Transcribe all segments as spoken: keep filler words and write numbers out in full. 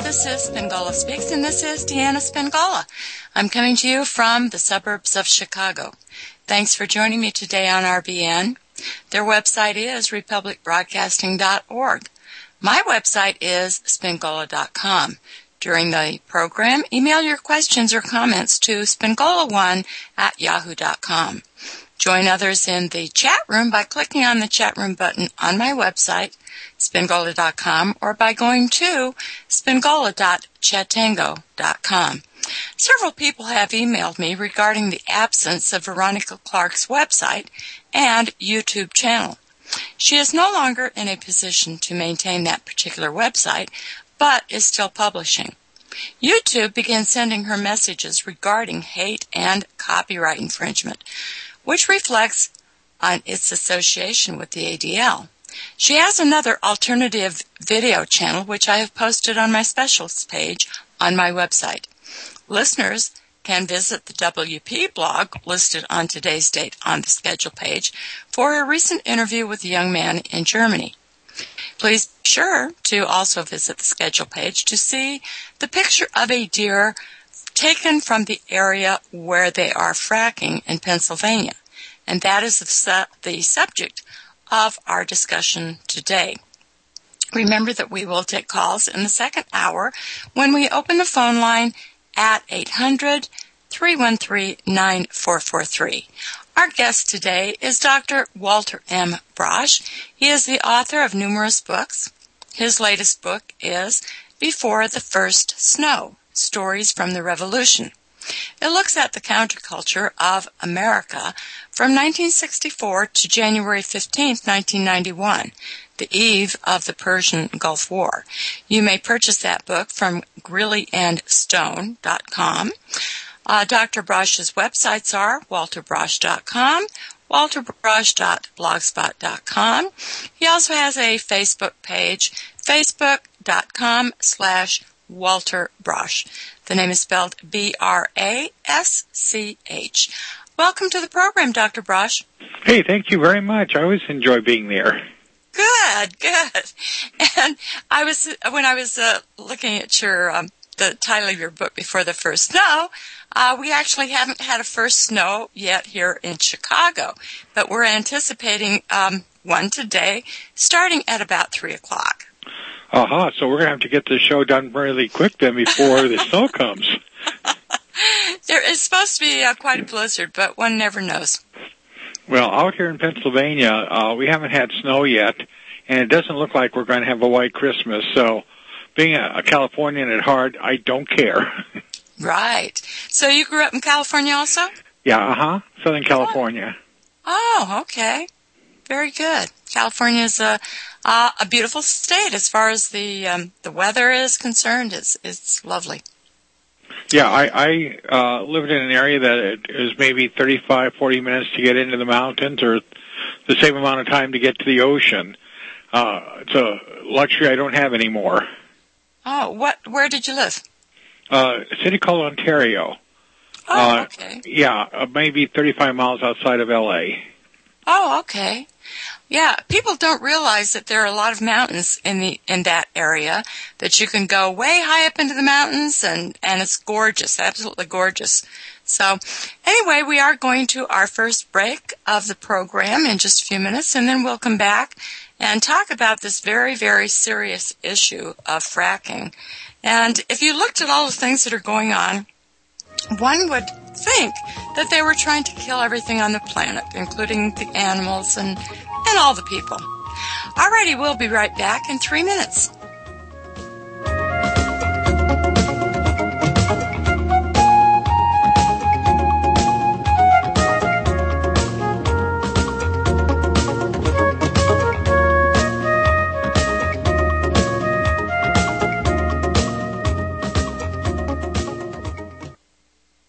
this is Spingola Speaks, and this is Deanna Spingola. I'm coming to you from the suburbs of Chicago. Thanks for joining me today on R B N. Their website is republic broadcasting dot org. My website is spingola dot com. During the program, email your questions or comments to spingola one at yahoo dot com. Join others in the chat room by clicking on the chat room button on my website, spingola dot com, or by going to spingola dot chatango dot com. Several people have emailed me regarding the absence of Veronica Clark's website and YouTube channel. She is no longer in a position to maintain that particular website, but is still publishing. YouTube began sending her messages regarding hate and copyright infringement, which reflects on its association with the A D L. She has another alternative video channel, which I have posted on my specials page on my website. Listeners can visit the W P blog listed on today's date on the schedule page for a recent interview with a young man in Germany. Please be sure to also visit the schedule page to see the picture of a deer taken from the area where they are fracking in Pennsylvania. And that is the, su- the subject of our discussion today. Remember that we will take calls in the second hour when we open the phone line at eight hundred, three one three, nine four four three. Our guest today is Doctor Walter M. Brosh. He is the author of numerous books. His latest book is Before the First Snow, Stories from the Revolution. It looks at the counterculture of America from nineteen sixty-four to January fifteenth, nineteen ninety-one, the eve of the Persian Gulf War. You may purchase that book from grilly and stone dot com. Uh, Doctor Brosh's websites are walter brosh dot com, walter brosh dot blogspot dot com. He also has a Facebook page, facebook dot com slash Walter Brosh. The name is spelled B R A S C H. Welcome to the program, Doctor Brosh. Hey, thank you very much. I always enjoy being there. Good, good. And I was when I was uh, looking at your um, the title of your book, Before the First Snow, uh, we actually haven't had a first snow yet here in Chicago, but we're anticipating um, one today, starting at about three o'clock. Uh-huh, so we're going to have to get this show done really quick then before the snow comes. There is supposed to be uh, quite a blizzard, but one never knows. Well, out here in Pennsylvania, uh, we haven't had snow yet, and it doesn't look like we're going to have a white Christmas. So being a, a Californian at heart, I don't care. Right. So you grew up in California also? Yeah, uh-huh, Southern California. Oh, oh okay. Very good. California is a uh, a beautiful state as far as the um, the weather is concerned. It's it's lovely. Yeah, I, I uh, lived in an area that it is maybe thirty-five, forty minutes to get into the mountains, or the same amount of time to get to the ocean. Uh, it's a luxury I don't have anymore. Oh, what? Where did you live? Uh, a city called Ontario. Oh, okay. Uh, yeah, uh, maybe thirty-five miles outside of L A. Oh, okay. Yeah, people don't realize that there are a lot of mountains in the in that area, that you can go way high up into the mountains, and, and it's gorgeous, absolutely gorgeous. So anyway, we are going to our first break of the program in just a few minutes, and then we'll come back and talk about this very, very serious issue of fracking. And if you looked at all the things that are going on, one would think that they were trying to kill everything on the planet, including the animals and, and all the people. Alrighty, we'll be right back in three minutes.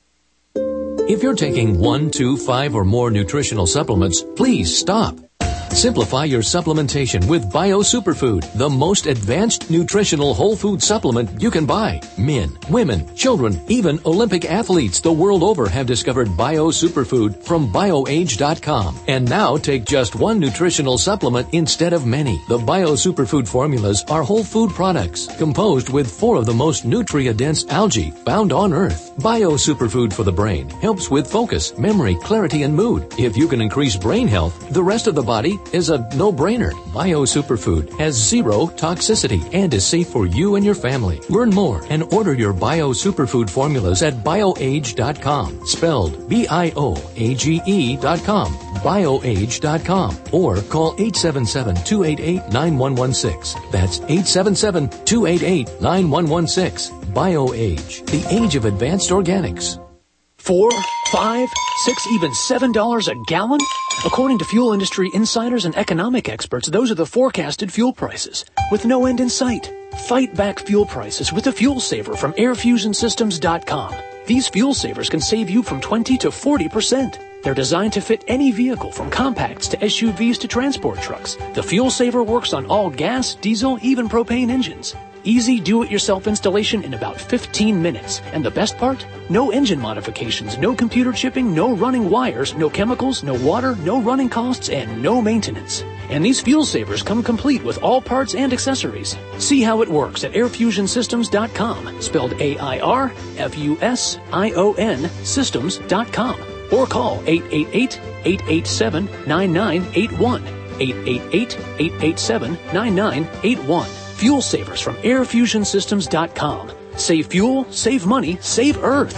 If you're taking one, two, five, or more nutritional supplements, please stop. Simplify your supplementation with Bio Superfood, the most advanced nutritional whole food supplement you can buy. Men, women, children, even Olympic athletes the world over have discovered Bio Superfood from BioAge dot com. And now take just one nutritional supplement instead of many. The Bio Superfood formulas are whole food products composed with four of the most nutrient-dense algae found on Earth. Bio Superfood for the brain helps with focus, memory, clarity, and mood. If you can increase brain health, the rest of the body is a no-brainer. Bio Superfood has zero toxicity and is safe for you and your family. Learn more and order your Bio Superfood formulas at BioAge dot com, spelled B I O A G E dot com, BioAge dot com, or call eight seven seven, two eight eight, nine one one six. That's eight seven seven, two eight eight, nine one one six. BioAge, the age of advanced organics. Four, five, six, even seven dollars a gallon? According to fuel industry insiders and economic experts, those are the forecasted fuel prices, with no end in sight. Fight back fuel prices with a fuel saver from air fusion systems dot com. These fuel savers can save you from twenty to forty percent. They're designed to fit any vehicle from compacts to S U Vs to transport trucks. The fuel saver works on all gas, diesel, even propane engines. Easy do-it-yourself installation in about fifteen minutes. And the best part? No engine modifications, no computer chipping, no running wires, no chemicals, no water, no running costs, and no maintenance. And these fuel savers come complete with all parts and accessories. See how it works at air fusion systems dot com, spelled A I R F U S I O N systems dot com. Or call eight eight eight, eight eight seven, nine nine eight one, eight eight eight, eight eight seven, nine nine eight one. Fuel savers from air fusion systems dot com. Save fuel, save money, save Earth.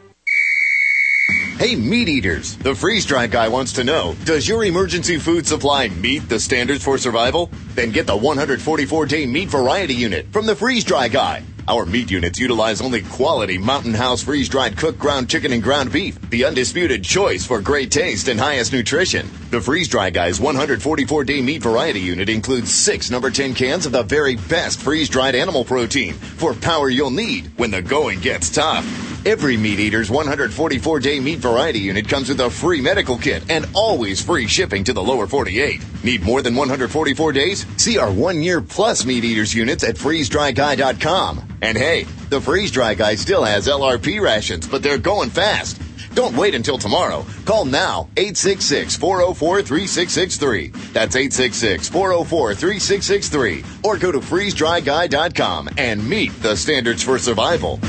Hey, meat eaters, the freeze-dry guy wants to know, does your emergency food supply meet the standards for survival? Then get the one hundred forty-four day meat variety unit from the freeze-dry guy. Our meat units utilize only quality Mountain House freeze-dried cooked ground chicken and ground beef, the undisputed choice for great taste and highest nutrition. The Freeze-Dry Guy's one hundred forty-four day meat variety unit includes six number ten cans of the very best freeze-dried animal protein for power you'll need when the going gets tough. Every Meat Eater's one hundred forty-four day meat variety unit comes with a free medical kit and always free shipping to the lower forty-eight. Need more than one hundred forty-four days? See our one-year plus Meat Eaters units at freeze dry guy dot com. And hey, the Freeze-Dry Guy still has L R P rations, but they're going fast. Don't wait until tomorrow. Call now, eight six six, four oh four, three six six three. That's eight six six, four oh four, three six six three. Or go to freeze dry guy dot com and meet the standards for survival.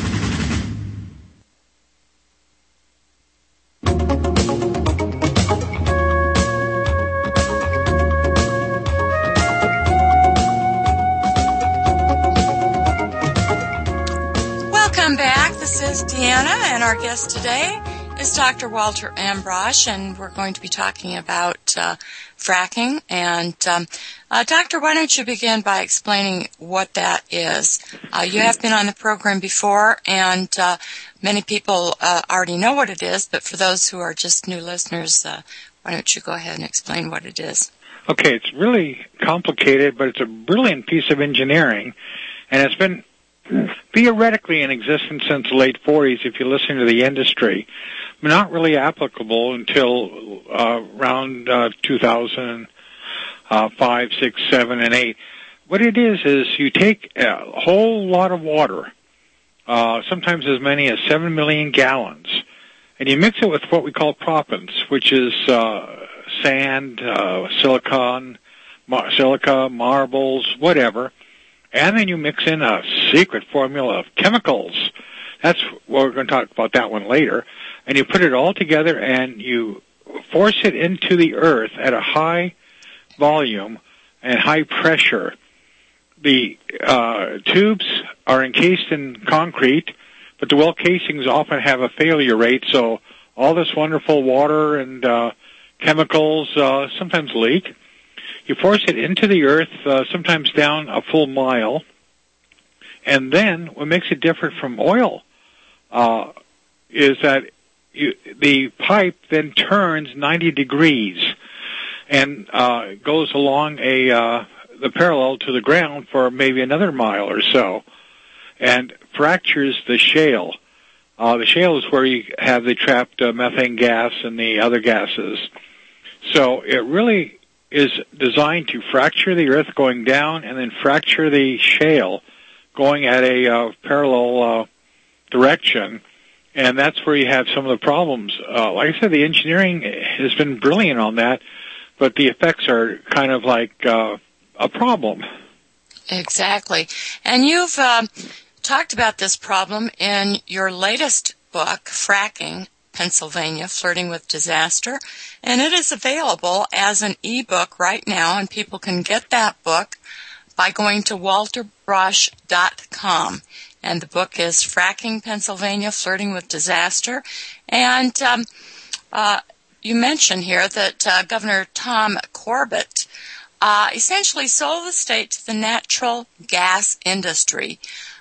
Welcome back. This is Deanna, and our guest today is Doctor Walter Ambrosch, and we're going to be talking about uh, fracking. And um, uh, Doctor, why don't you begin by explaining what that is? Uh, you have been on the program before, and uh, many people uh, already know what it is, but for those who are just new listeners, uh, why don't you go ahead and explain what it is? Okay, it's really complicated, but it's a brilliant piece of engineering, and it's been theoretically in existence since the late forties if you listen to the industry, but not really applicable until uh, around uh, two thousand five, six, seven, and eight. What it is is you take a whole lot of water, uh, sometimes as many as seven million gallons, and you mix it with what we call proppants, which is uh, sand, uh, silicon, mar- silica, marbles, whatever. And then you mix in a secret formula of chemicals. That's what we're going to talk about that one later. And you put it all together and you force it into the earth at a high volume and high pressure. The uh, tubes are encased in concrete, but the well casings often have a failure rate, so all this wonderful water and uh, chemicals uh, sometimes leak. You force it into the earth, uh, sometimes down a full mile, and then what makes it different from oil uh, is that you, the pipe then turns ninety degrees and uh, goes along a uh, the parallel to the ground for maybe another mile or so, and fractures the shale. Uh, the shale is where you have the trapped uh, methane gas and the other gases. So it really is designed to fracture the earth going down and then fracture the shale going at a uh, parallel uh, direction. And that's where you have some of the problems. Uh, like I said, the engineering has been brilliant on that, but the effects are kind of like uh, a problem. Exactly. And you've uh, talked about this problem in your latest book, Fracking, Pennsylvania, Flirting with Disaster, and it is available as an ebook right now, and people can get that book by going to walter brush dot com. And the book is Fracking, Pennsylvania, Flirting with Disaster. And um, uh, you mentioned here that uh, Governor Tom Corbett uh, essentially sold the state to the natural gas industry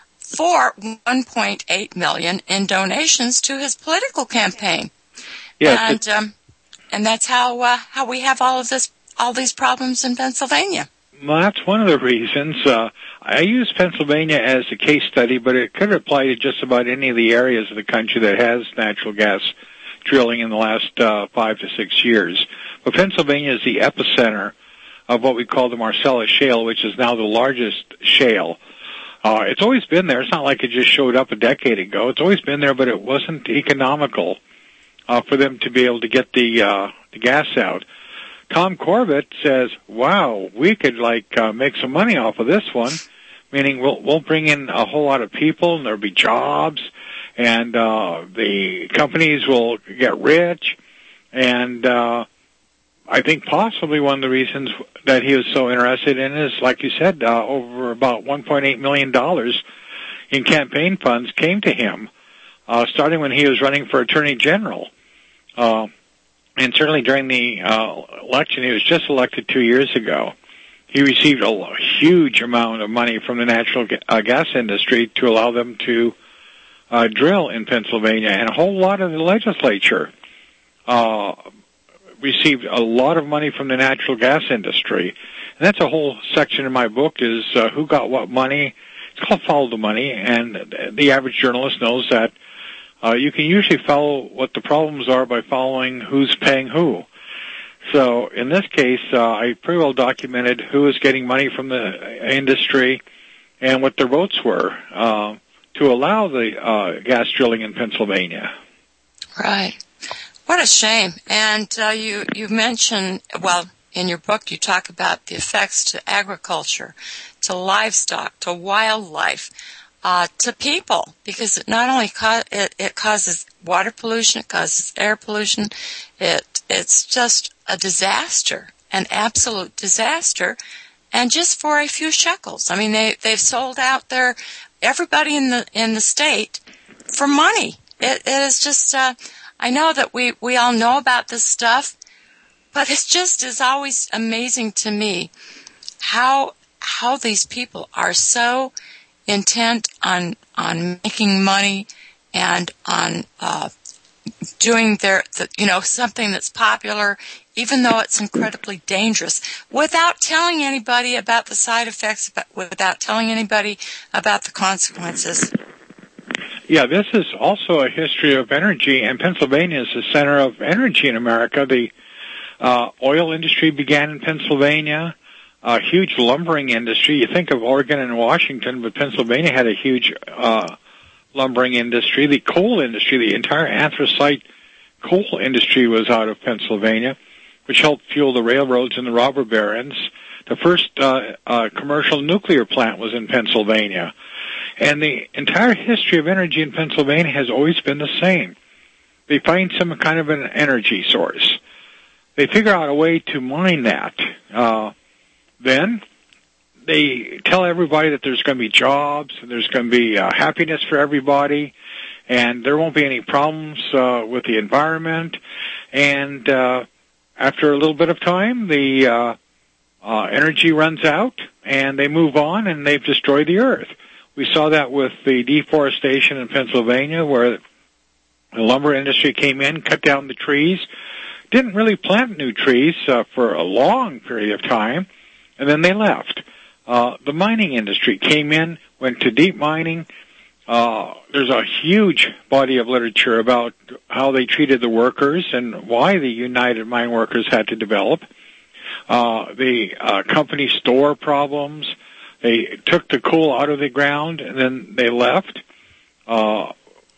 for one point eight million dollars in donations to his political campaign. Yes, and um, and that's how uh, how we have all of this all these problems in Pennsylvania. Well, that's one of the reasons. Uh, I use Pennsylvania as a case study, but it could apply to just about any of the areas of the country that has natural gas drilling in the last uh, five to six years. But Pennsylvania is the epicenter of what we call the Marcellus Shale, which is now the largest shale. Uh, it's always been there. It's not like it just showed up a decade ago. It's always been there, but it wasn't economical uh, for them to be able to get the, uh, the gas out. Tom Corbett says, wow, we could like uh, make some money off of this one, meaning we'll, we'll bring in a whole lot of people and there'll be jobs and uh, the companies will get rich. And uh, I think possibly one of the reasons that he was so interested in is, like you said, uh, over about one point eight million dollars in campaign funds came to him, uh, starting when he was running for Attorney General. Uh, And certainly during the uh, election, he was just elected two years ago. He received a huge amount of money from the natural ga- uh, gas industry to allow them to uh, drill in Pennsylvania. And a whole lot of the legislature uh, received a lot of money from the natural gas industry. And that's a whole section in my book is uh, who got what money. It's called Follow the Money. And the average journalist knows that Uh, you can usually follow what the problems are by following who's paying who. So in this case, uh, I pretty well documented who is getting money from the industry and what their votes were uh, to allow the uh, gas drilling in Pennsylvania. Right. What a shame. And uh, you, you mentioned, well, in your book you talk about the effects to agriculture, to livestock, to wildlife, Uh, to people, because it not only ca- it, it causes water pollution, it causes air pollution. It it's just a disaster, an absolute disaster, and just for a few shekels. I mean, they they've sold out their everybody in the in the state for money. It, it is just. Uh, I know that we we all know about this stuff, but it's just is always amazing to me how how these people are so intent on on making money and on uh, doing their, the, you know, something that's popular, even though it's incredibly dangerous, without telling anybody about the side effects, without telling anybody about the consequences. Yeah, this is also a history of energy, and Pennsylvania is the center of energy in America. The uh, oil industry began in Pennsylvania. A huge lumbering industry. You think of Oregon and Washington, but Pennsylvania had a huge uh, lumbering industry. The coal industry, the entire anthracite coal industry was out of Pennsylvania, which helped fuel the railroads and the robber barons. The first uh, uh, commercial nuclear plant was in Pennsylvania. And the entire history of energy in Pennsylvania has always been the same. They find some kind of an energy source. They figure out a way to mine that. Uh, Then they tell everybody that there's going to be jobs, and there's going to be uh, happiness for everybody, and there won't be any problems uh, with the environment. And uh, after a little bit of time, the uh, uh, energy runs out, and they move on, and they've destroyed the earth. We saw that with the deforestation in Pennsylvania, where the lumber industry came in, cut down the trees, didn't really plant new trees uh, for a long period of time, and then they left. Uh, the mining industry came in, went to deep mining. Uh, there's a huge body of literature about how they treated the workers and why the United Mine Workers had to develop. Uh, the uh, company store problems. They took the coal out of the ground and then they left. Uh,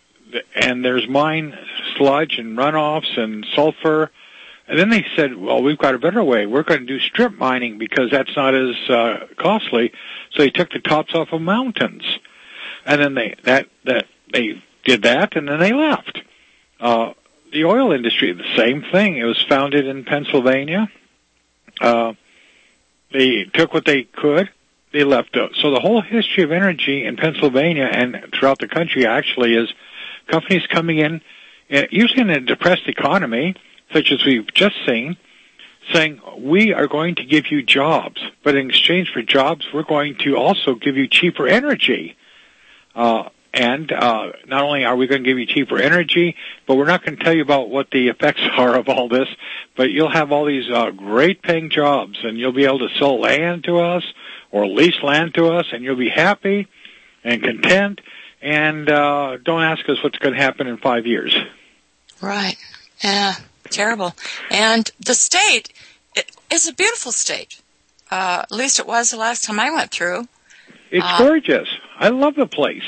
and there's mine sludge and runoffs and sulfur. And then they said, well, we've got a better way. We're going to do strip mining because that's not as uh, costly. So they took the tops off of mountains. And then they that that they did that, and then they left. Uh, the oil industry, the same thing. It was founded in Pennsylvania. Uh, they took what they could. They left. So the whole history of energy in Pennsylvania and throughout the country actually is companies coming in, usually in a depressed economy, such as we've just seen, saying, we are going to give you jobs, but in exchange for jobs, we're going to also give you cheaper energy. Uh, and uh, not only are we going to give you cheaper energy, but we're not going to tell you about what the effects are of all this, but you'll have all these uh, great-paying jobs, and you'll be able to sell land to us or lease land to us, and you'll be happy and content, and uh, don't ask us what's going to happen in five years. Right. Yeah. Terrible. And the state is a beautiful state. Uh, at least it was the last time I went through. It's uh, gorgeous. I love the place.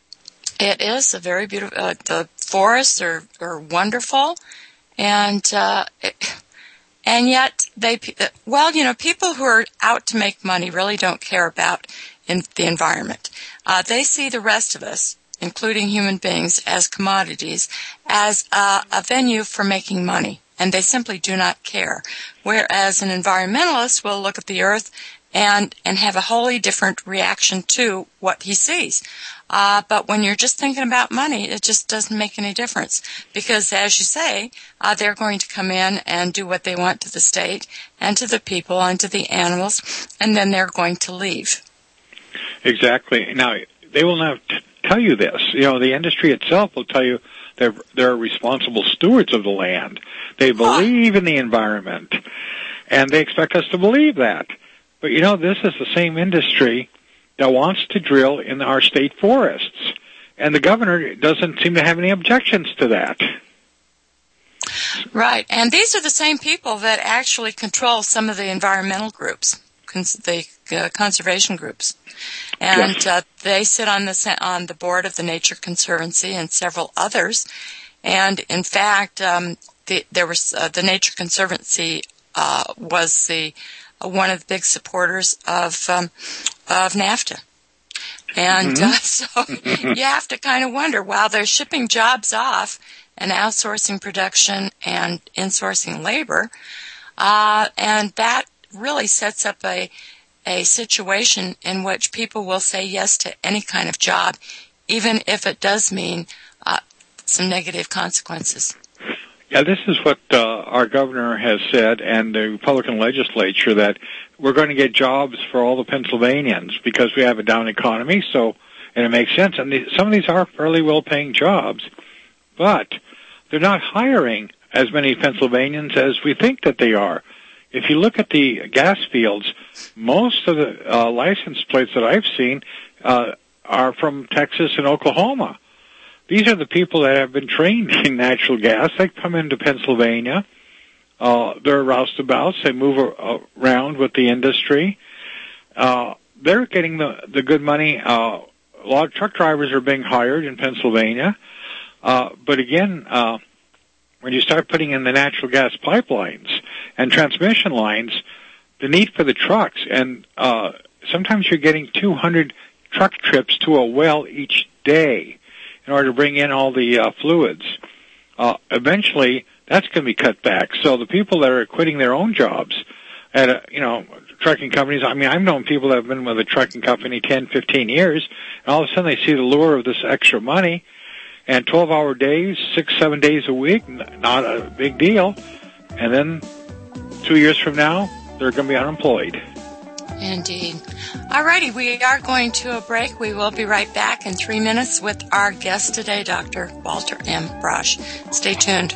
It is a very beautiful. Uh, the forests are, are wonderful, and uh, it, and yet they. Well, you know, people who are out to make money really don't care about in the environment. Uh, they see the rest of us, including human beings, as commodities, as a, a venue for making money, and they simply do not care. Whereas an environmentalist will look at the earth and and have a wholly different reaction to what he sees. Uh, but when you're just thinking about money, it just doesn't make any difference. Because, as you say, uh, they're going to come in and do what they want to the state and to the people and to the animals, and then they're going to leave. Exactly. Now, they will not t- tell you this. You know, the industry itself will tell you they're, they're responsible stewards of the land. They believe in the environment, and they expect us to believe that. But, you know, this is the same industry that wants to drill in our state forests, and the governor doesn't seem to have any objections to that. Right, and these are the same people that actually control some of the environmental groups, cons- the uh, conservation groups. And yes. uh, they sit on the on the board of the Nature Conservancy and several others. And in fact, um, the, there was uh, the Nature Conservancy uh, was the uh, one of the big supporters of um, of NAFTA. And mm-hmm. uh, so you have to kind of wonder, while they're shipping jobs off and outsourcing production and insourcing labor, uh, and that really sets up a a situation in which people will say yes to any kind of job, even if it does mean uh, some negative consequences. Yeah, this is what uh, our governor has said, and the Republican legislature, that we're going to get jobs for all the Pennsylvanians because we have a down economy, so, and it makes sense. And the, some of these are fairly well-paying jobs, but they're not hiring as many Pennsylvanians as we think that they are. If you look at the gas fields, most of the uh, license plates that I've seen uh, are from Texas and Oklahoma. These are the people that have been trained in natural gas. They come into Pennsylvania. Uh, they're roustabouts. They move a- around with the industry. Uh, they're getting the, the good money. Uh, a lot of truck drivers are being hired in Pennsylvania. Uh, but again, uh, when you start putting in the natural gas pipelines and transmission lines, the need for the trucks, and uh, sometimes you're getting two hundred truck trips to a well each day in order to bring in all the uh, fluids. Uh, eventually, that's going to be cut back. So the people that are quitting their own jobs at, a, you know, trucking companies, I mean, I've known people that have been with a trucking company ten, fifteen years, and all of a sudden they see the lure of this extra money, and twelve-hour days, six, seven days a week, not a big deal. And then two years from now, they're going to be unemployed. Indeed. All righty, we are going to a break. We will be right back in three minutes with our guest today, Doctor Walter M. Brosh. Stay tuned.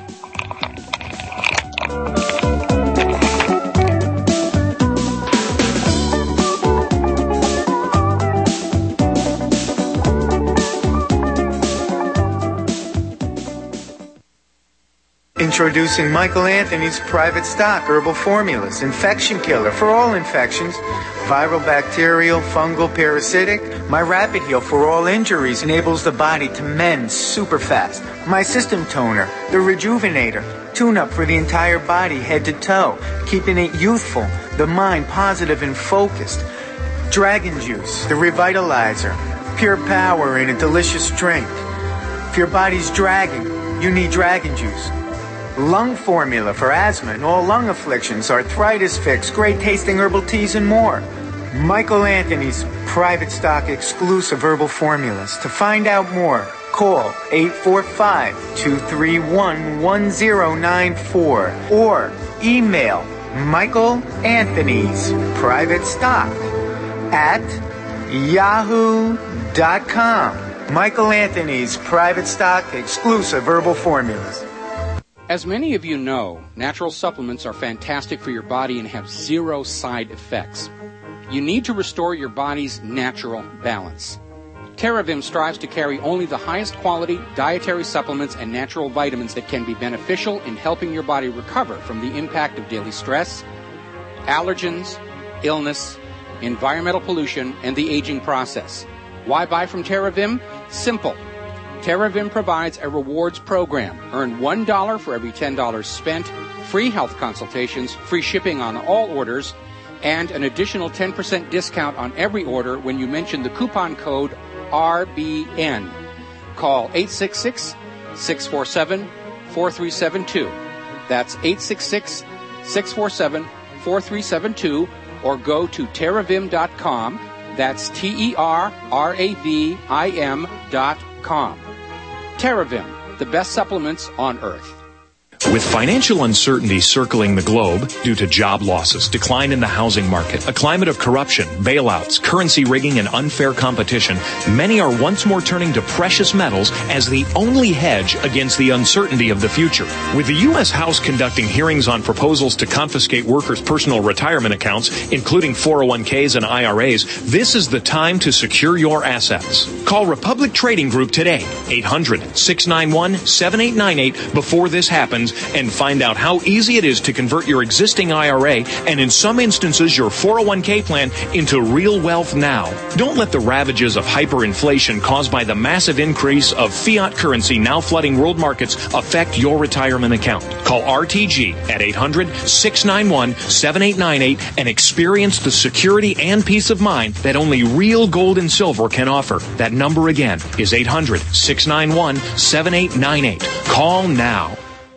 Introducing Michael Anthony's Private Stock Herbal Formulas, infection killer for all infections, viral, bacterial, fungal, parasitic. My Rapid Heal for all injuries enables the body to mend super fast. My System Toner, the Rejuvenator, tune-up for the entire body, head to toe, keeping it youthful, the mind positive and focused. Dragon Juice, the Revitalizer, pure power in a delicious drink. If your body's dragging, you need Dragon Juice. Lung Formula for asthma and all lung afflictions, arthritis fix, great tasting herbal teas, and more. Michael Anthony's Private Stock exclusive herbal formulas. To find out more, call eight four five, two three one, one zero nine four or email Michael Anthony's Private Stock at yahoo dot com. Michael Anthony's Private Stock exclusive herbal formulas. As many of you know, natural supplements are fantastic for your body and have zero side effects. You need to restore your body's natural balance. TerraVim strives to carry only the highest quality dietary supplements and natural vitamins that can be beneficial in helping your body recover from the impact of daily stress, allergens, illness, environmental pollution, and the aging process. Why buy from TerraVim? Simple. TerraVim provides a rewards program. Earn one dollar for every ten dollars spent, free health consultations, free shipping on all orders, and an additional ten percent discount on every order when you mention the coupon code R B N. Call eight six six, six four seven, four three seven two. That's eight six six, six four seven, four three seven two, or go to terravim dot com. That's T E R R A V I M dot com. TerraVim, the best supplements on earth. With financial uncertainty circling the globe due to job losses, decline in the housing market, a climate of corruption, bailouts, currency rigging, and unfair competition, many are once more turning to precious metals as the only hedge against the uncertainty of the future. With the U S House conducting hearings on proposals to confiscate workers' personal retirement accounts, including four oh one k's and I R A's, this is the time to secure your assets. Call Republic Trading Group today, eight hundred, six nine one, seven eight nine eight, before this happens, and find out how easy it is to convert your existing I R A and, in some instances, your four oh one k plan into real wealth now. Don't let the ravages of hyperinflation caused by the massive increase of fiat currency now flooding world markets affect your retirement account. Call R T G at eight hundred, six nine one, seven eight nine eight and experience the security and peace of mind that only real gold and silver can offer. That number again is eight hundred, six nine one, seven eight nine eight. Call now.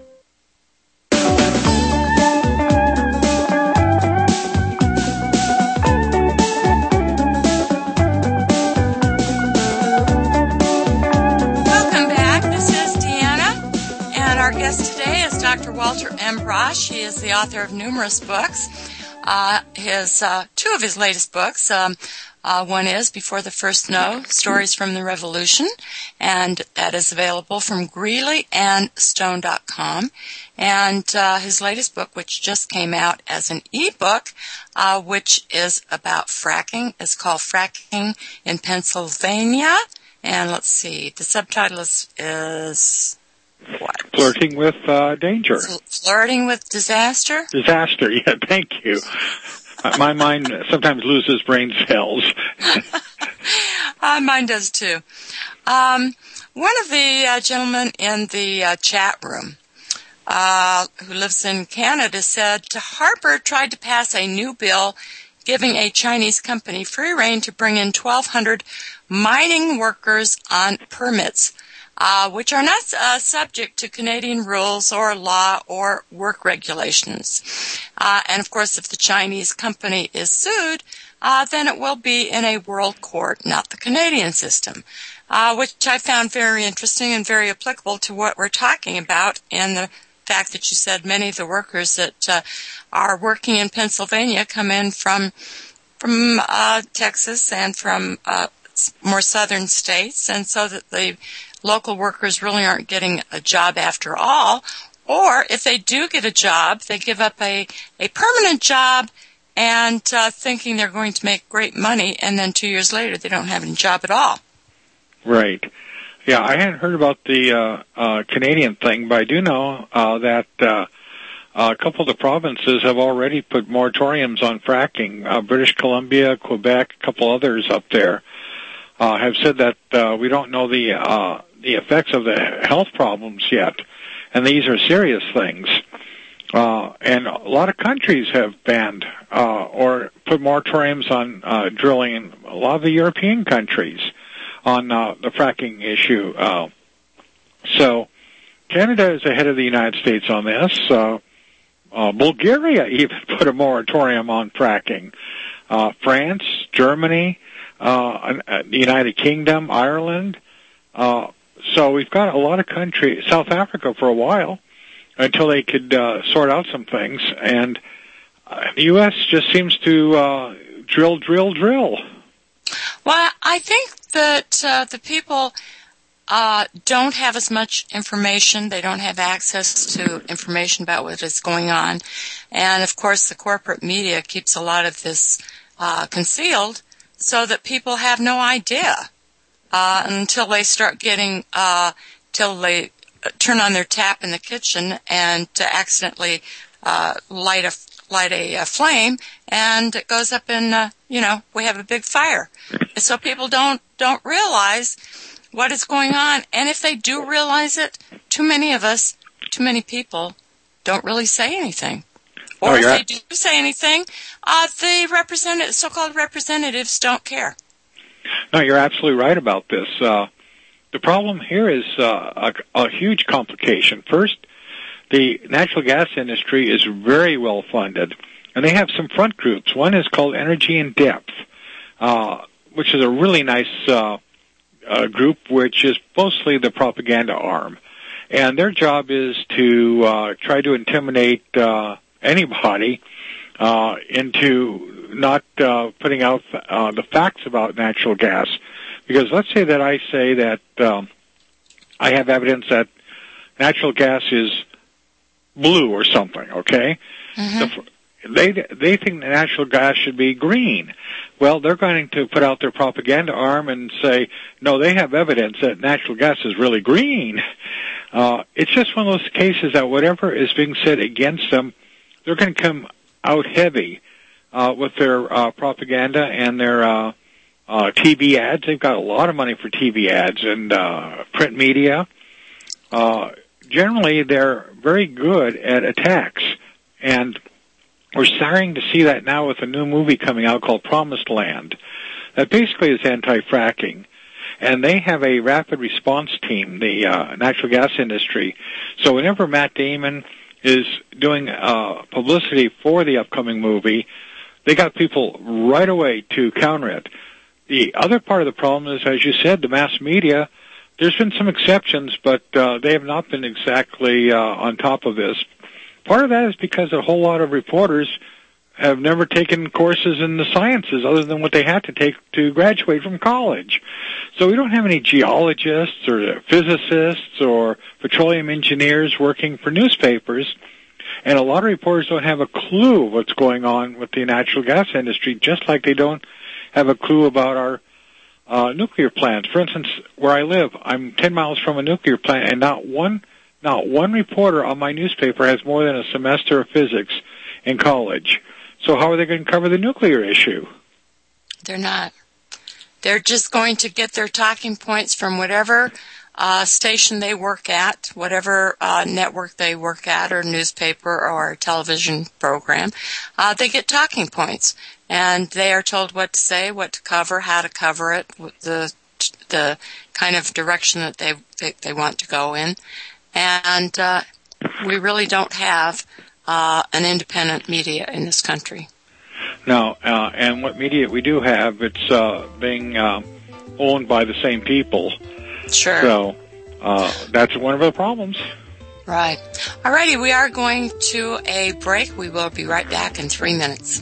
Our guest today is Doctor Walter M. Brosh. He is the author of numerous books. Uh, his uh, two of his latest books, um, uh, one is Before the First Snow, Stories from the Revolution, and that is available from Greeley and Stone dot com. And uh, his latest book, which just came out as an e-book, uh, which is about fracking, is called Fracking in Pennsylvania. And let's see, the subtitle is... is What? Flirting with uh, danger. Flirting with disaster? Disaster, yeah, thank you. My mind sometimes loses brain cells. uh, mine does too. Um, one of the uh, gentlemen in the uh, chat room uh, who lives in Canada said Harper tried to pass a new bill giving a Chinese company free rein to bring in twelve hundred mining workers on permits, Uh, which are not uh, subject to Canadian rules or law or work regulations. Uh, and, of course, if the Chinese company is sued, uh, then it will be in a world court, not the Canadian system, uh, which I found very interesting and very applicable to what we're talking about in the fact that you said many of the workers that uh, are working in Pennsylvania come in from, from uh, Texas and from uh, more southern states, and so that the local workers really aren't getting a job after all. Or if they do get a job, they give up a, a permanent job and uh, thinking they're going to make great money, and then two years later they don't have any job at all. Right. Yeah, I hadn't heard about the uh, uh, Canadian thing, but I do know uh, that uh, a couple of the provinces have already put moratoriums on fracking. Uh, British Columbia, Quebec, a couple others up there uh, have said that uh, we don't know the uh, the effects of the health problems yet, and these are serious things. Uh, and a lot of countries have banned uh, or put moratoriums on uh, drilling in a lot of the European countries on uh, the fracking issue. Uh, so Canada is ahead of the United States on this. Uh, uh, Bulgaria even put a moratorium on fracking. Uh, France, Germany, uh, the United Kingdom, Ireland. Uh, so we've got a lot of countries, South Africa for a while, until they could uh, sort out some things. And uh, the U S just seems to uh, drill, drill, drill. Well, I think that uh, the people uh, don't have as much information. They don't have access to information about what is going on. And, of course, the corporate media keeps a lot of this uh, concealed so that people have no idea uh, until they start getting, uh, till they turn on their tap in the kitchen and to accidentally uh, light a light a, a flame, and it goes up in uh, you know we have a big fire. So people don't don't realize what is going on, and if they do realize it, too many of us, too many people, don't really say anything. Or oh, if yeah. they do say anything, uh, the representative, so-called representatives don't care. No, you're absolutely right about this. Uh, The problem here is uh, a, a huge complication. First, the natural gas industry is very well funded, and they have some front groups. One is called Energy in Depth, uh, which is a really nice uh, uh, group, which is mostly the propaganda arm. And their job is to uh, try to intimidate uh, anybody uh, into not uh, putting out uh, the facts about natural gas. Because let's say that I say that um, I have evidence that natural gas is blue or something, okay? Mm-hmm. The, they they think that natural gas should be green. Well, they're going to put out their propaganda arm and say, no, they have evidence that natural gas is really green. Uh, it's just one of those cases that whatever is being said against them, they're going to come out heavy uh, with their uh, propaganda and their uh, uh, T V ads. They've got a lot of money for T V ads and uh, print media. Uh, generally, they're very good at attacks, and we're starting to see that now with a new movie coming out called Promised Land that basically is anti-fracking. And they have a rapid response team, the uh, natural gas industry. So whenever Matt Damon is doing uh, publicity for the upcoming movie, they got people right away to counter it. The other part of the problem is, as you said, the mass media. There's been some exceptions, but uh, they have not been exactly uh, on top of this. Part of that is because a whole lot of reporters have never taken courses in the sciences other than what they had to take to graduate from college. So we don't have any geologists or physicists or petroleum engineers working for newspapers, and a lot of reporters don't have a clue what's going on with the natural gas industry, just like they don't have a clue about our uh, nuclear plants. For instance, where I live, I'm ten miles from a nuclear plant, and not one, not one reporter on my newspaper has more than a semester of physics in college. So how are they going to cover the nuclear issue? They're not. They're just going to get their talking points from whatever uh, station they work at, whatever uh, network they work at, or newspaper or television program. Uh, they get talking points, and they are told what to say, what to cover, how to cover it, the the kind of direction that they they, they want to go in. And uh, we really don't have uh, an independent media in this country. No, uh, and what media we do have, it's uh, being uh, owned by the same people. Sure. So uh, that's one of the problems. Right. All righty, we are going to a break. We will be right back in three minutes.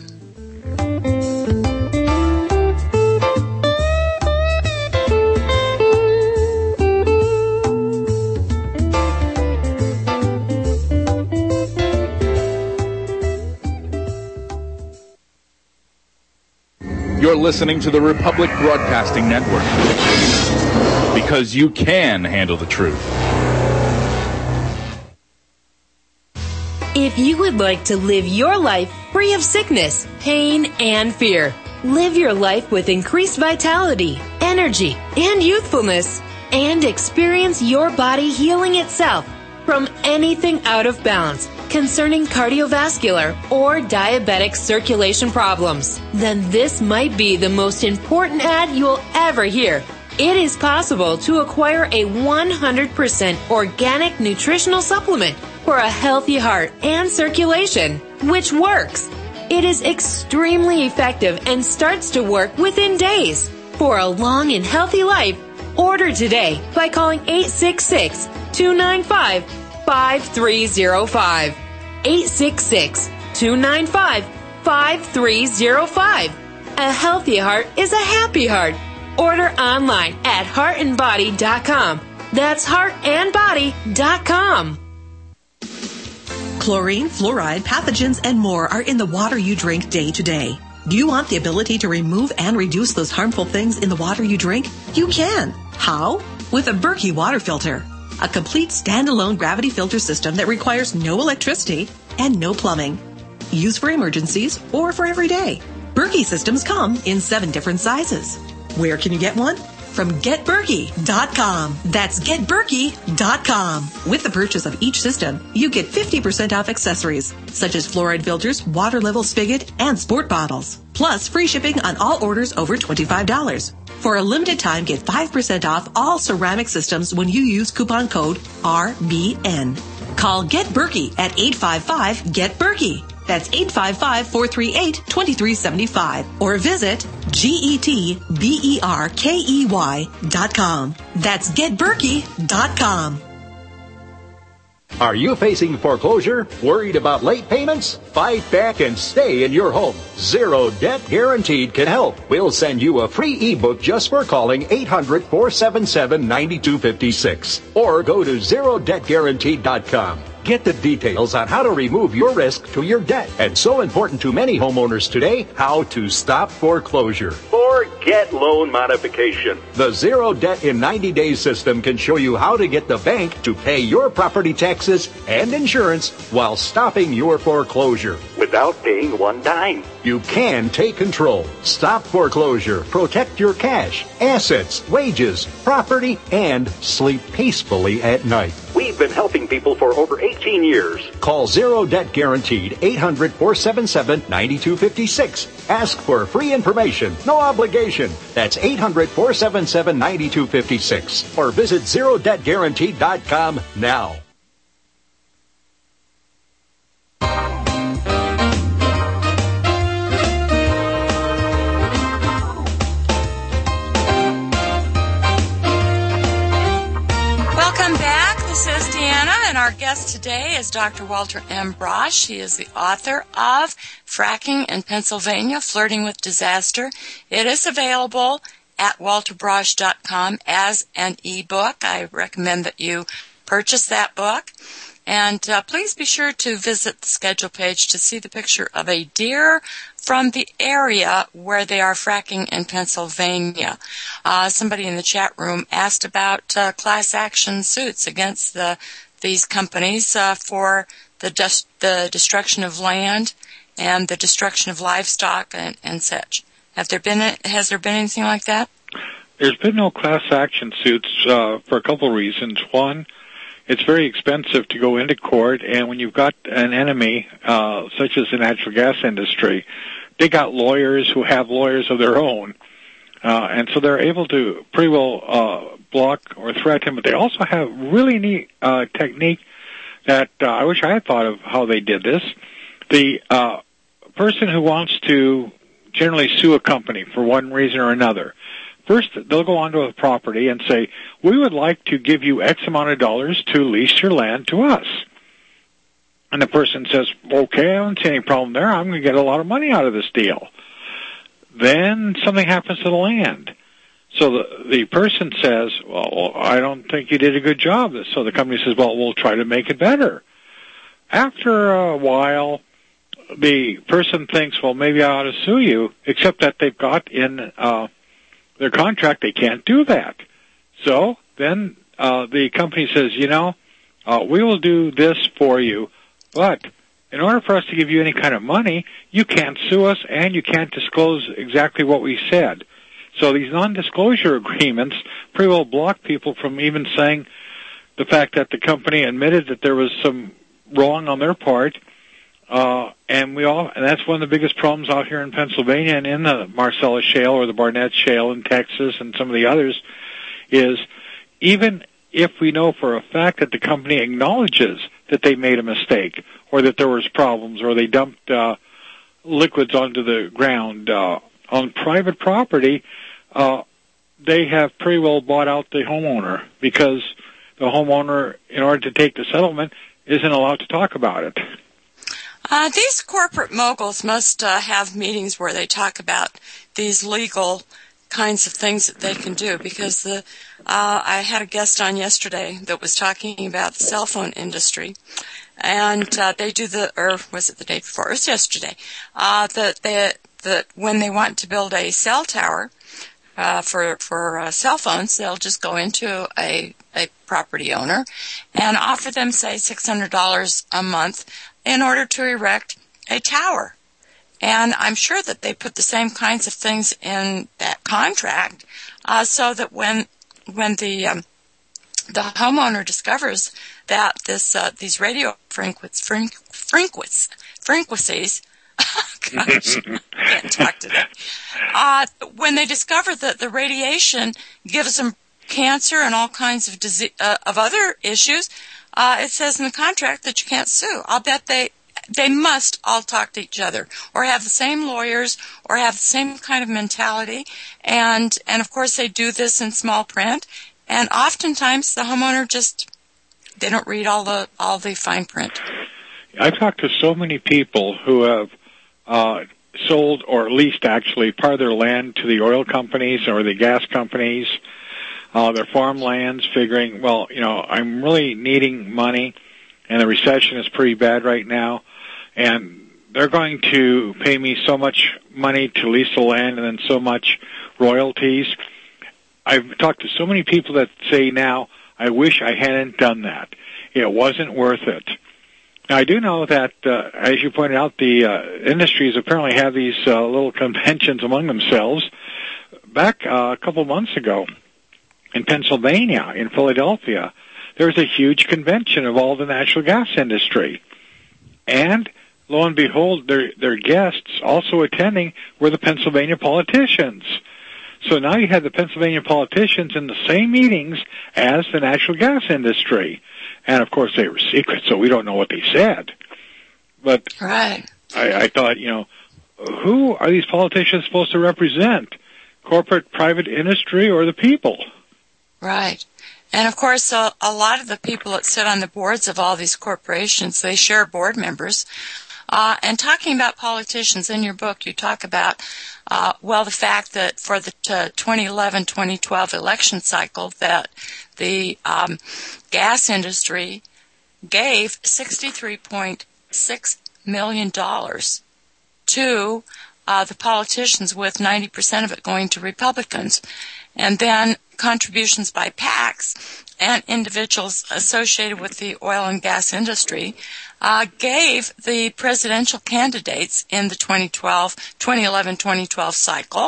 You're listening to the Republic Broadcasting Network. because you can handle the truth. If you would like to live your life free of sickness, pain, and fear, live your life with increased vitality, energy, and youthfulness, and experience your body healing itself from anything out of balance concerning cardiovascular or diabetic circulation problems, then this might be the most important ad you'll ever hear. It is possible to acquire a one hundred percent organic nutritional supplement for a healthy heart and circulation, which works. It is extremely effective and starts to work within days. For a long and healthy life, order today by calling eight six six, two nine five, five three zero five. eight six six, two nine five, five three zero five. A healthy heart is a happy heart. Order online at heart and body dot com. That's heart and body dot com. Chlorine, fluoride, pathogens, and more are in the water you drink day to day. Do you want the ability to remove and reduce those harmful things in the water you drink? You can. How? With a Berkey water filter. A complete standalone gravity filter system that requires no electricity and no plumbing. Used for emergencies or for every day. Berkey systems come in seven different sizes. Where can you get one? From get berkey dot com. That's get berkey dot com. With the purchase of each system, you get fifty percent off accessories, such as fluoride filters, water level spigot, and sport bottles. Plus, free shipping on all orders over twenty-five dollars. For a limited time, get five percent off all ceramic systems when you use coupon code R B N. Call Get Berkey at eight five five, get berkey. That's eight five five, four three eight, two three seven five. Or visit G E T B E R K E Y dot com. That's get berkey dot com. Are you facing foreclosure? Worried about late payments? Fight back and stay in your home. Zero Debt Guaranteed can help. We'll send you a free ebook just for calling eight hundred, four seven seven, nine two five six. Or go to zero debt guaranteed dot com. Get the details on how to remove your risk to your debt. And so important to many homeowners today, how to stop foreclosure. Or get loan modification. The Zero Debt in ninety days system can show you how to get the bank to pay your property taxes and insurance while stopping your foreclosure. Without paying one dime. You can take control. Stop foreclosure. Protect your cash, assets, wages, property, and sleep peacefully at night. We've been helping people for over eighteen years. Call Zero Debt Guaranteed, eight hundred, four seven seven, nine two five six. Ask for free information. No obligation. That's eight hundred, four seven seven, nine two five six. Or visit zero debt guaranteed dot com now. This is Deanna, and our guest today is Doctor Walter M. Brosh. He is the author of Fracking in Pennsylvania, Flirting with Disaster. It is available at walter brosh dot com as an ebook. I recommend that you purchase that book. And uh, please be sure to visit the schedule page to see the picture of a deer from the area where they are fracking in Pennsylvania. Uh, somebody in the chat room asked about uh, class action suits against the, these companies uh, for the, dest- the destruction of land and the destruction of livestock and, and such. Have there been a, has there been anything like that? There's been no class action suits uh, for a couple of reasons. One, it's very expensive to go into court, and when you've got an enemy, uh, such as the natural gas industry, they got lawyers who have lawyers of their own. Uh, and so they're able to pretty well uh, block or threaten, but they also have really neat uh, technique that uh, I wish I had thought of how they did this. The uh, person who wants to generally sue a company for one reason or another, first, they'll go onto a property and say, we would like to give you X amount of dollars to lease your land to us. And the person says, okay, I don't see any problem there. I'm going to get a lot of money out of this deal. Then something happens to the land. So the, the person says, well, I don't think you did a good job. So the company says, well, we'll try to make it better. After a while, the person thinks, well, maybe I ought to sue you, except that they've got in uh, their contract they can't do that. So then uh, the company says, you know, uh, we will do this for you, but in order for us to give you any kind of money, you can't sue us and you can't disclose exactly what we said. So these non-disclosure agreements pretty well block people from even saying the fact that the company admitted that there was some wrong on their part. Uh, and we all, and that's one of the biggest problems out here in Pennsylvania and in the Marcellus Shale or the Barnett Shale in Texas and some of the others, is even if we know for a fact that the company acknowledges that they made a mistake or that there was problems or they dumped uh, liquids onto the ground uh, on private property, uh, they have pretty well bought out the homeowner because the homeowner, in order to take the settlement, isn't allowed to talk about it. Uh, these corporate moguls must uh, have meetings where they talk about these legal kinds of things that they can do, because the uh, I had a guest on yesterday that was talking about the cell phone industry, and uh, they do the, or was it the day before? It was yesterday. Uh, that that that when they want to build a cell tower uh, for for uh, cell phones, they'll just go into a a property owner and offer them, say, six hundred dollars a month in order to erect a tower. And I'm sure that they put the same kinds of things in that contract, uh, so that when when the um, the homeowner discovers that this uh, these radio frequencies, frequencies, frequencies gosh, I can't talk today. Uh, when they discover that the radiation gives them cancer and all kinds of disease, uh, of other issues, uh, it says in the contract that you can't sue. I'll bet they they must all talk to each other, or have the same lawyers, or have the same kind of mentality, and and of course they do this in small print, and oftentimes the homeowner just, they don't read all the all the fine print. I've talked to so many people who have uh, sold or leased actually part of their land to the oil companies or the gas companies, uh, their farmlands, figuring, well, you know, I'm really needing money, and the recession is pretty bad right now, and they're going to pay me so much money to lease the land and then so much royalties. I've talked to so many people that say now, I wish I hadn't done that. It wasn't worth it. Now, I do know that, uh, as you pointed out, the uh, industries apparently have these uh, little conventions among themselves. Back uh, a couple months ago in Pennsylvania, in Philadelphia, there was a huge convention of all the natural gas industry. And lo and behold, their, their guests also attending were the Pennsylvania politicians. So now you have the Pennsylvania politicians in the same meetings as the natural gas industry. And, of course, they were secret, so we don't know what they said. But right. I, I thought, you know, who are these politicians supposed to represent? Corporate, private industry, or the people? Right. And, of course, uh, a lot of the people that sit on the boards of all these corporations, they share board members. Uh, and talking about politicians, in your book, you talk about, uh, well, the fact that for the uh, twenty eleven twenty twelve election cycle that the um, gas industry gave sixty-three point six million dollars to uh, the politicians, with ninety percent of it going to Republicans. And then contributions by PACs and individuals associated with the oil and gas industry uh, gave the presidential candidates in the twenty twelve, twenty eleven twenty twelve cycle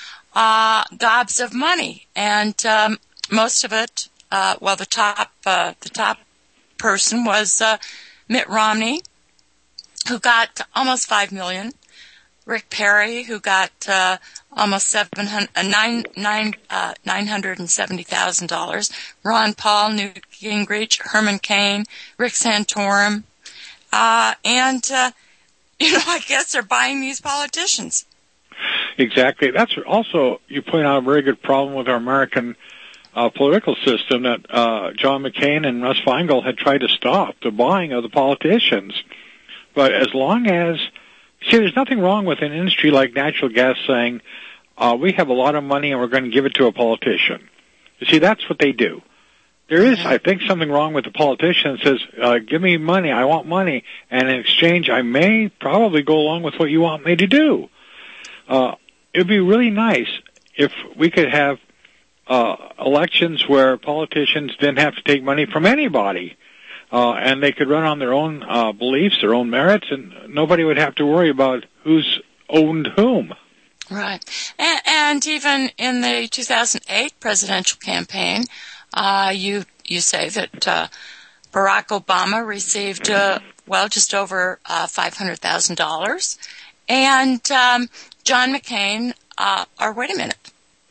uh, gobs of money. And um, most of it, uh, well, the top uh, the top person was uh, Mitt Romney, who got almost five million dollars. Rick Perry, who got uh, almost seven hundred, uh, nine, nine, uh, nine hundred and seventy thousand dollars. Ron Paul, Newt Gingrich, Herman Cain, Rick Santorum, uh, and uh, you know, I guess they're buying these politicians. Exactly. That's also, you point out, a very good problem with our American uh, political system that uh, John McCain and Russ Feingold had tried to stop the buying of the politicians. But as long as See, there's nothing wrong with an industry like natural gas saying, uh, we have a lot of money and we're going to give it to a politician. You see, that's what they do. There is, I think, something wrong with the politician that says, uh, give me money, I want money, and in exchange I may probably go along with what you want me to do. Uh, it would be really nice if we could have uh, elections where politicians didn't have to take money from anybody, uh, and they could run on their own uh, beliefs, their own merits, and nobody would have to worry about who's owned whom. Right. And, and even in the two thousand eight presidential campaign, uh, you you say that uh, Barack Obama received, uh, well, just over uh, five hundred thousand dollars, and um, John McCain, uh, or wait a minute,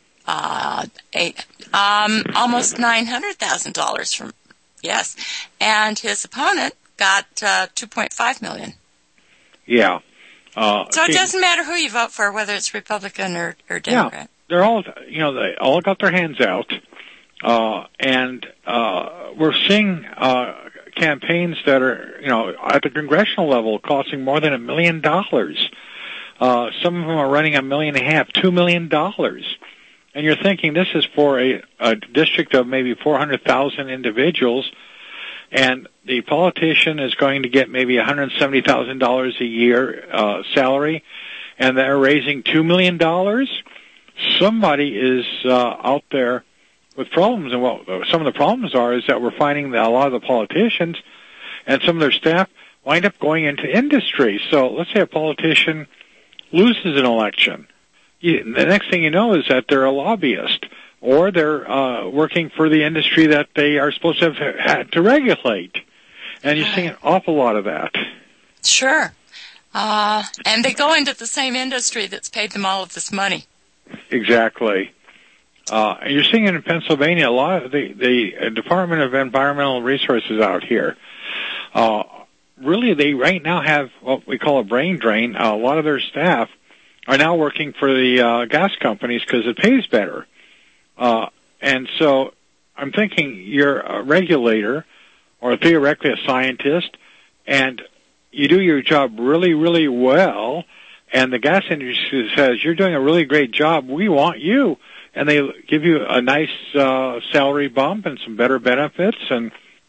uh, eight, um, almost nine hundred thousand dollars from, yes, and his opponent got uh, two point five million dollars. Yeah. Uh, so it doesn't matter who you vote for, whether it's Republican or, or Democrat. Yeah, they're all, you know, they all got their hands out, uh, and uh, we're seeing uh, campaigns that are, you know, at the congressional level costing more than a million dollars. Uh, some of them are running a million and a half, two million dollars. And you're thinking this is for a, a district of maybe four hundred thousand individuals, and the politician is going to get maybe one hundred seventy thousand dollars a year uh, salary, and they're raising two million dollars. Somebody is uh, out there with problems, and what some of the problems are is that we're finding that a lot of the politicians and some of their staff wind up going into industry. So let's say a politician loses an election. You, the next thing you know is that they're a lobbyist, or they're uh, working for the industry that they are supposed to have had to regulate. And you're seeing an awful lot of that. Sure. Uh, and they go into the same industry that's paid them all of this money. Exactly. Uh, and you're seeing it in Pennsylvania, a lot of the, the Department of Environmental Resources out here. Uh, really, they right now have what we call a brain drain. Uh, a lot of their staff are now working for the uh, gas companies because it pays better. Uh, and so I'm thinking you're a regulator or theoretically a scientist, and you do your job really, really well, and the gas industry says, you're doing a really great job, we want you. And they give you a nice uh, salary bump and some better benefits. And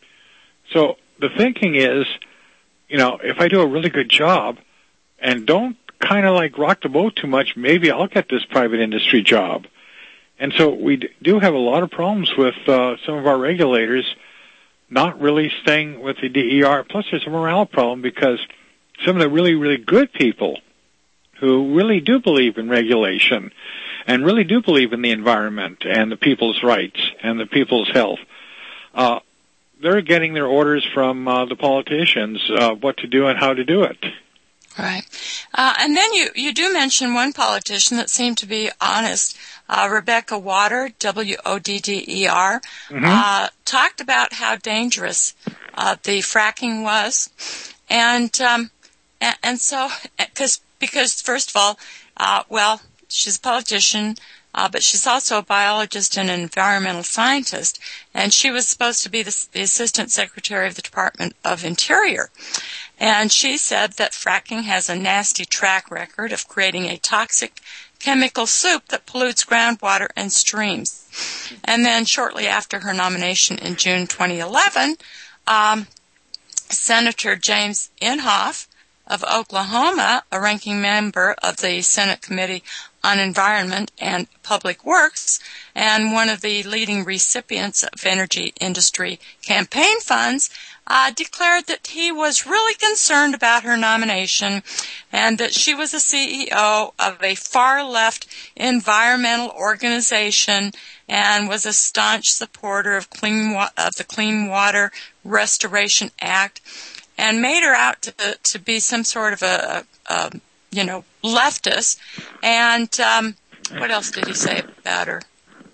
so the thinking is, you know, if I do a really good job and don't kind of like rock the boat too much, maybe I'll get this private industry job. And so we do have a lot of problems with uh, some of our regulators not really staying with the D E R. Plus, there's a morale problem because some of the really, really good people who really do believe in regulation and really do believe in the environment and the people's rights and the people's health, uh, they're getting their orders from uh, the politicians uh, what to do and how to do it. Right. Uh, and then you, you do mention one politician that seemed to be honest. Uh, Rebecca Water, W O D D E R, mm-hmm. uh, talked about how dangerous uh, the fracking was. And, um, and, and so, cause, because first of all, uh, well, she's a politician, uh, but she's also a biologist and an environmental scientist, and she was supposed to be the, the Assistant Secretary of the Department of Interior. And she said that fracking has a nasty track record of creating a toxic chemical soup that pollutes groundwater and streams. And then shortly after her nomination in June twenty eleven, um, Senator James Inhofe of Oklahoma, a ranking member of the Senate Committee on Environment and Public Works, and one of the leading recipients of energy industry campaign funds, uh, declared that he was really concerned about her nomination and that she was a C E O of a far-left environmental organization and was a staunch supporter of clean wa- of the Clean Water Restoration Act, and made her out to, to be some sort of a, a, a you know, leftist. And um, what else did he say about her?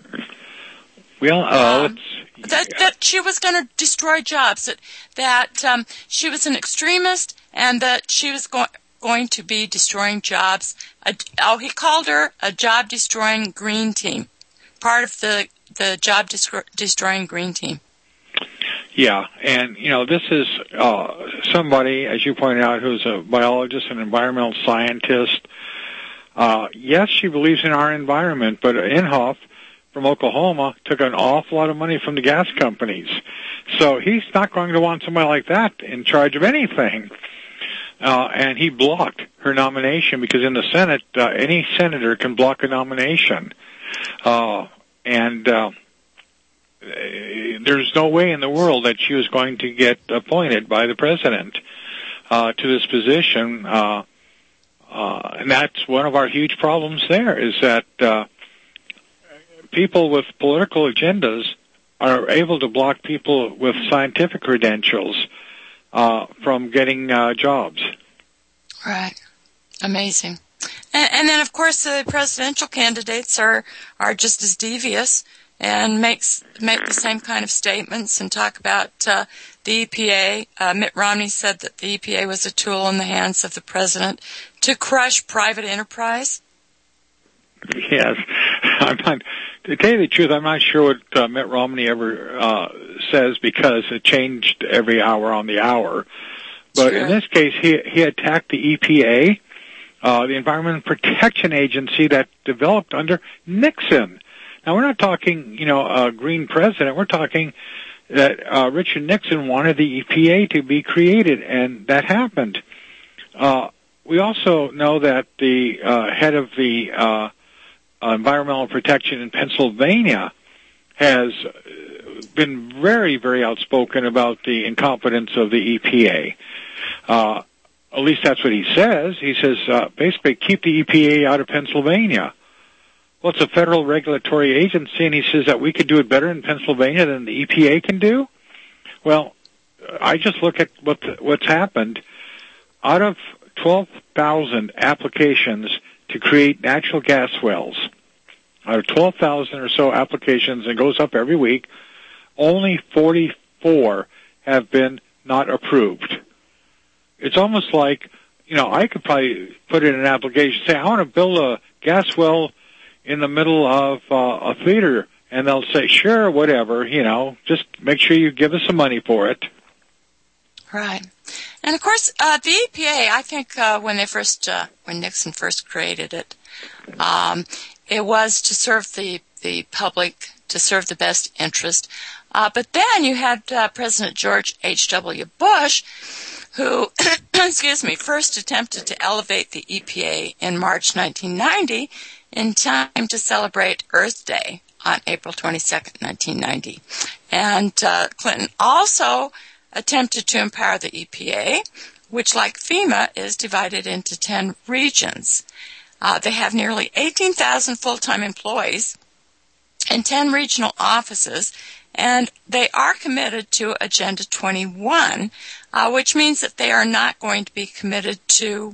Well, uh, um, that that she was going to destroy jobs. That that um, she was an extremist, and that she was going going to be destroying jobs. Uh, oh, he called her a job-destroying green team, part of the the job destroying green team. Yeah, and, you know, this is uh, somebody, as you pointed out, who's a biologist and environmental scientist. Uh, yes, she believes in our environment, but Inhofe from Oklahoma took an awful lot of money from the gas companies. So he's not going to want somebody like that in charge of anything. Uh, and he blocked her nomination because in the Senate, uh, any senator can block a nomination. Uh, and uh, there's no way in the world that she was going to get appointed by the president uh, to this position. Uh, uh, and that's one of our huge problems there, is that uh, people with political agendas are able to block people with scientific credentials uh, from getting uh, jobs. Right. Amazing. And, and then, of course, the presidential candidates are, are just as devious and makes make the same kind of statements and talk about uh, the E P A. Uh, Mitt Romney said that the E P A was a tool in the hands of the president to crush private enterprise. Yes. I'm not, to tell you the truth, I'm not sure what uh, Mitt Romney ever uh, says, because it changed every hour on the hour. But sure. In this case, he, he attacked the E P A, uh, the Environmental Protection Agency that developed under Nixon. Now, we're not talking, you know, a green president. We're talking that uh, Richard Nixon wanted the E P A to be created, and that happened. Uh, we also know that the uh, head of the uh, Environmental Protection in Pennsylvania has been very, very outspoken about the incompetence of the E P A. Uh, at least that's what he says. He says, uh, basically, keep the E P A out of Pennsylvania. Well, it's a federal regulatory agency, and he says that we could do it better in Pennsylvania than the E P A can do? Well, I just look at what the, what's happened. Out of twelve thousand applications to create natural gas wells, out of twelve thousand or so applications, and it goes up every week, only forty-four have been not approved. It's almost like, you know, I could probably put in an application, say, I want to build a gas well in the middle of uh, a theater, and they'll say, sure, whatever, you know, just make sure you give us some money for it. Right. And, of course, uh, the E P A, I think uh, when they first, uh, when Nixon first created it, um, it was to serve the, the public, to serve the best interest. Uh, but then you had uh, President George H W. Bush, who, excuse me, first attempted to elevate the E P A in March nineteen ninety, in time to celebrate Earth Day on April twenty-second, nineteen ninety. And uh, Clinton also attempted to empower the E P A, which, like FEMA, is divided into ten regions. Uh, they have nearly eighteen thousand full-time employees and ten regional offices, and they are committed to Agenda twenty-one, uh, which means that they are not going to be committed to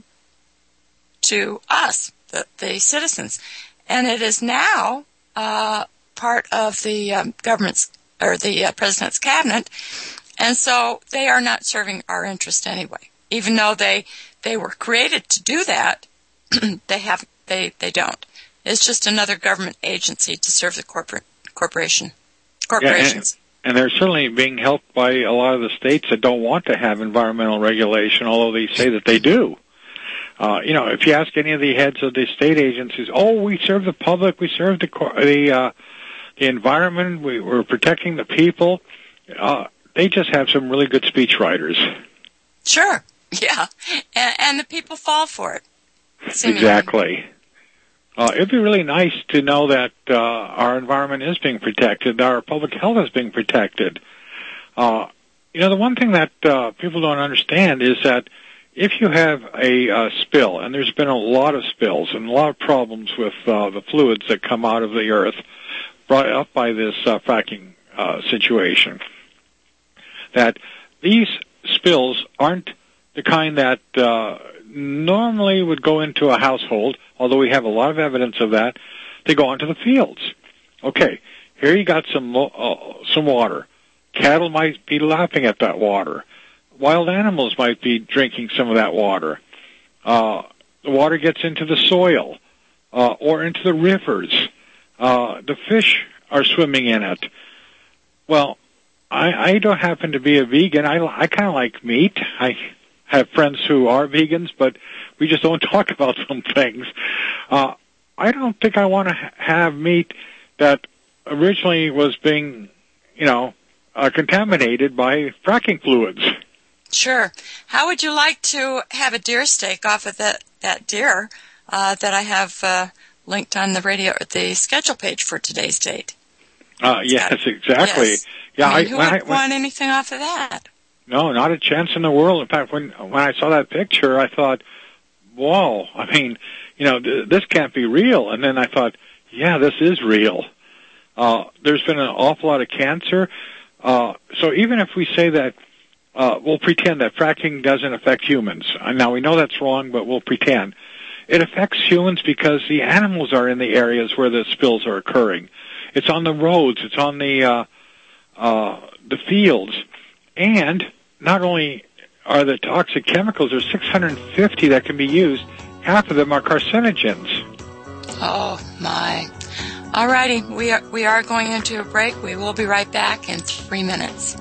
to us, the, the citizens. And it is now uh, part of the um, government's or the uh, president's cabinet, and so they are not serving our interest anyway. Even though they they were created to do that, they have they they don't. It's just another government agency to serve the corporate corporation corporations. Yeah, and, and they're certainly being helped by a lot of the states that don't want to have environmental regulation, although they say that they do. Uh, you know, if you ask any of the heads of the state agencies, oh, we serve the public, we serve the the, uh, the environment, we, we're protecting the people, uh, they just have some really good speechwriters. Sure, yeah, and, and the people fall for it. Seemingly. Exactly. Uh, it'd be really nice to know that uh, our environment is being protected, our public health is being protected. Uh, you know, the one thing that uh, people don't understand is that if you have a uh, spill, and there's been a lot of spills and a lot of problems with uh, the fluids that come out of the earth brought up by this uh, fracking uh, situation, that these spills aren't the kind that uh, normally would go into a household, although we have a lot of evidence of that. They go onto the fields. Okay, here you got some uh, some water. Cattle might be lapping at that water. Wild animals might be drinking some of that water. Uh, the water gets into the soil uh, or into the rivers. Uh, the fish are swimming in it. Well, I, I don't happen to be a vegan. I, I kind of like meat. I have friends who are vegans, but we just don't talk about some things. Uh, I don't think I want to ha- have meat that originally was being, you know, uh, contaminated by fracking fluids. Sure. How would you like to have a deer steak off of that, that deer uh, that I have uh, linked on the radio, the schedule page for today's date? Uh, yes, exactly. Yes. Yeah, I mean, I, who when would I, when, want anything off of that? No, not a chance in the world. In fact, when when I saw that picture, I thought, whoa, I mean, you know, th- this can't be real. And then I thought, yeah, this is real. Uh, there's been an awful lot of cancer. Uh, so even if we say that, uh, we'll pretend that fracking doesn't affect humans. Uh, now, we know that's wrong, but we'll pretend. It affects humans because the animals are in the areas where the spills are occurring. It's on the roads. It's on the uh, uh, the fields. And not only are the toxic chemicals, there's six hundred fifty that can be used. Half of them are carcinogens. Oh, my. All righty. We are, we are going into a break. We will be right back in three minutes.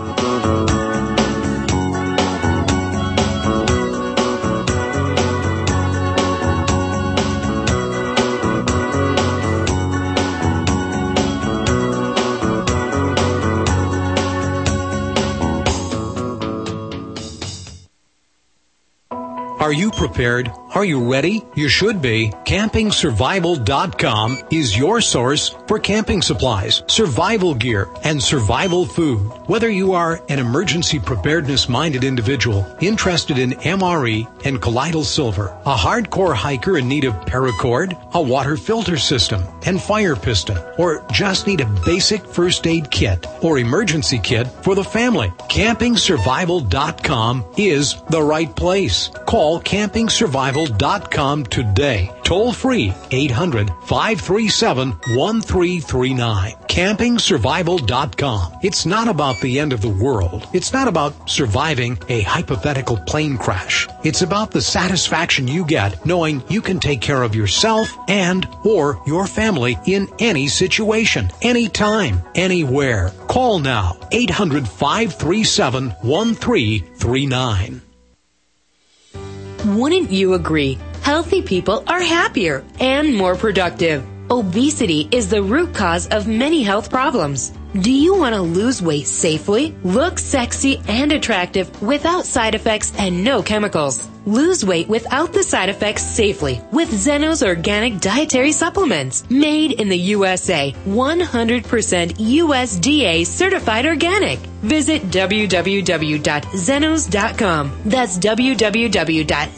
Are you prepared? Are you ready? You should be. camping survival dot com is your source for camping supplies, survival gear, and survival food. Whether you are an emergency preparedness-minded individual interested in M R E and colloidal silver, a hardcore hiker in need of paracord, a water filter system, and fire piston, or just need a basic first aid kit or emergency kit for the family, camping survival dot com is the right place. Call camping survival dot com today. Toll free eight hundred, five three seven, one three three nine. camping survival dot com. It's not about the end of the world. It's not about surviving a hypothetical plane crash. It's about the satisfaction you get knowing you can take care of yourself and or your family in any situation, anytime, anywhere. Call now eight hundred, five three seven, one three three nine. Wouldn't you agree? Healthy people are happier and more productive. Obesity is the root cause of many health problems. Do you want to lose weight safely, look sexy and attractive without side effects and no chemicals? Lose weight without the side effects safely with Zenos Organic Dietary Supplements. Made in the U S A, one hundred percent U S D A certified organic. Visit w w w dot zenos dot com. That's w w w dot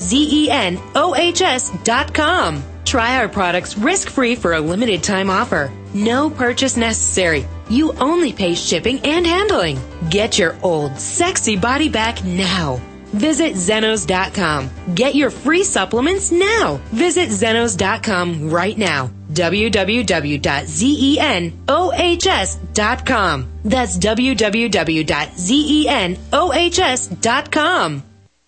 zenos dot com. Try our products risk-free for a limited time offer. No purchase necessary. You only pay shipping and handling. Get your old, sexy body back now. Visit zenos dot com. Get your free supplements now. Visit zenos dot com right now. w w w dot zenos dot com. That's w w w dot zenos dot com.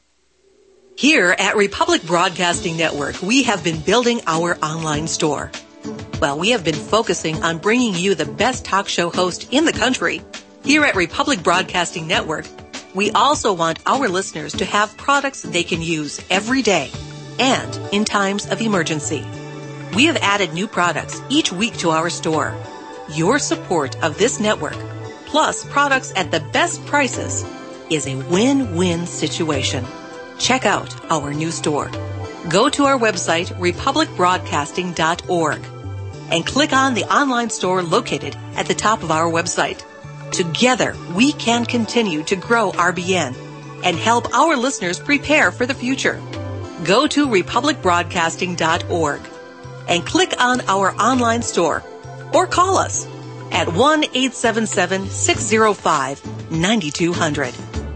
Here at Republic Broadcasting Network, we have been building our online store. Well, we have been focusing on bringing you the best talk show host in the country. Here at Republic Broadcasting Network, we also want our listeners to have products they can use every day and in times of emergency. We have added new products each week to our store. Your support of this network, plus products at the best prices, is a win-win situation. Check out our new store. Go to our website, republic broadcasting dot org, and click on the online store located at the top of our website. Together, we can continue to grow R B N and help our listeners prepare for the future. Go to republic broadcasting dot org and click on our online store or call us at one eight seven seven, six zero five, nine two zero zero.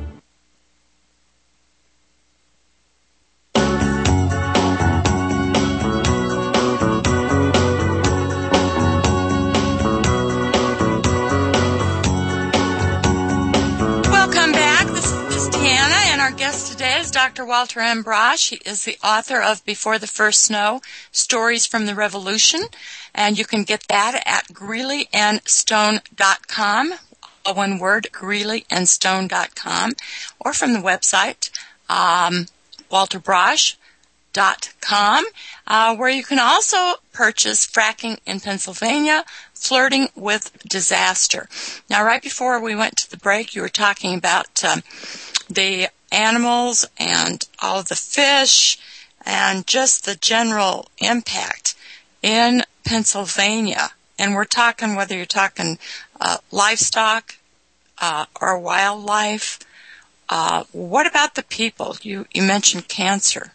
Doctor Walter M. Brosh. He is the author of Before the First Snow, Stories from the Revolution, and you can get that at greeley and stone dot com, one word, greeley and stone dot com, or from the website, um, walter brosh dot com, uh, where you can also purchase Fracking in Pennsylvania, Flirting with Disaster. Now, right before we went to the break, you were talking about um, the animals and all of the fish and just the general impact in Pennsylvania And we're talking, whether you're talking uh, livestock uh, or wildlife. Uh, what about the people? You, you mentioned cancer.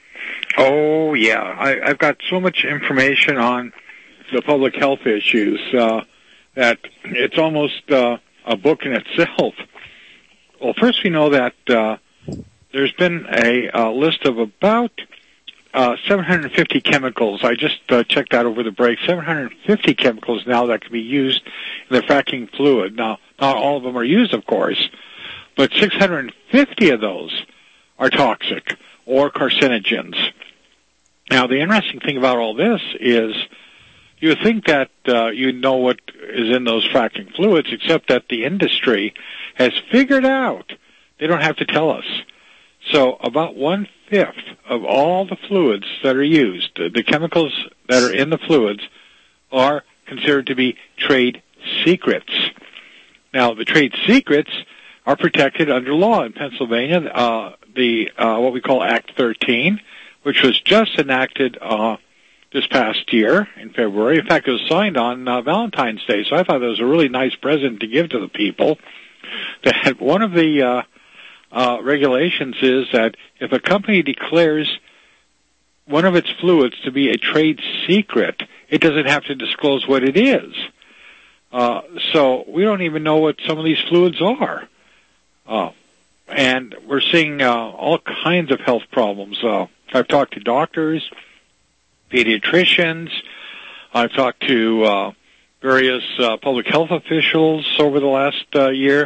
Oh, yeah. I, I've got so much information on the public health issues uh, that it's almost uh, a book in itself. Well, first we know that uh, there's been a, a list of about uh, seven hundred fifty chemicals. I just uh, checked that over the break. seven hundred fifty chemicals now that can be used in the fracking fluid. Now, not all of them are used, of course, but six hundred fifty of those are toxic or carcinogens. Now, the interesting thing about all this is you would think that uh, you know what is in those fracking fluids, except that the industry has figured out they don't have to tell us. So about one-fifth of all the fluids that are used, the chemicals that are in the fluids, are considered to be trade secrets. Now, the trade secrets are protected under law in Pennsylvania, uh, the uh, what we call Act thirteen, which was just enacted uh, this past year in February. In fact, it was signed on uh, Valentine's Day, so I thought that was a really nice present to give to the people. That one of the uh, uh, regulations is that if a company declares one of its fluids to be a trade secret, it doesn't have to disclose what it is. Uh, so we don't even know what some of these fluids are. Uh, and we're seeing uh, all kinds of health problems. Uh, I've talked to doctors, pediatricians. I've talked to uh, various uh, public health officials over the last uh, year.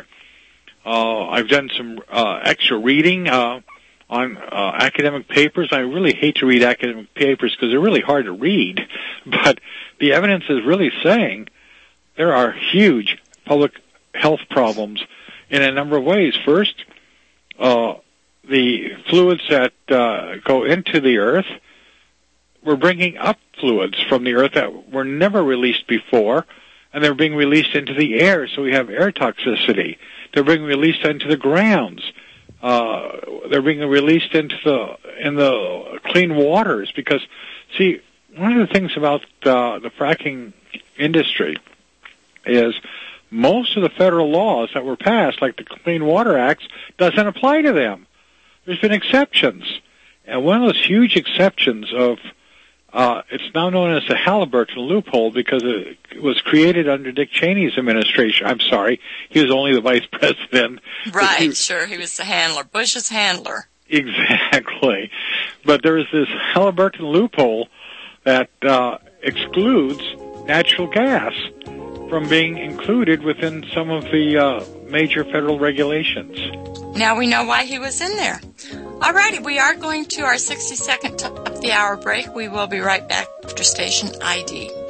Uh, I've done some uh, extra reading uh, on uh, academic papers. I really hate to read academic papers because they're really hard to read, but the evidence is really saying there are huge public health problems in a number of ways. First, uh, the fluids that uh, go into the earth, we're bringing up fluids from the earth that were never released before, and they're being released into the air, so we have air toxicity. They're being released into the grounds. Uh, they're being released into the in the clean waters because, see, one of the things about uh, the fracking industry is most of the federal laws that were passed, like the Clean Water Act, doesn't apply to them. There's been exceptions. And one of those huge exceptions of, uh, it's now known as the Halliburton loophole because it was created under Dick Cheney's administration. I'm sorry, he was only the vice president. Right, he, sure, he was the handler, Bush's handler. Exactly. But there is this Halliburton loophole that uh, excludes natural gas from being included within some of the uh, major federal regulations. Now we know why he was in there. All righty, we are going to our sixty-second top of the hour break. We will be right back after station I D.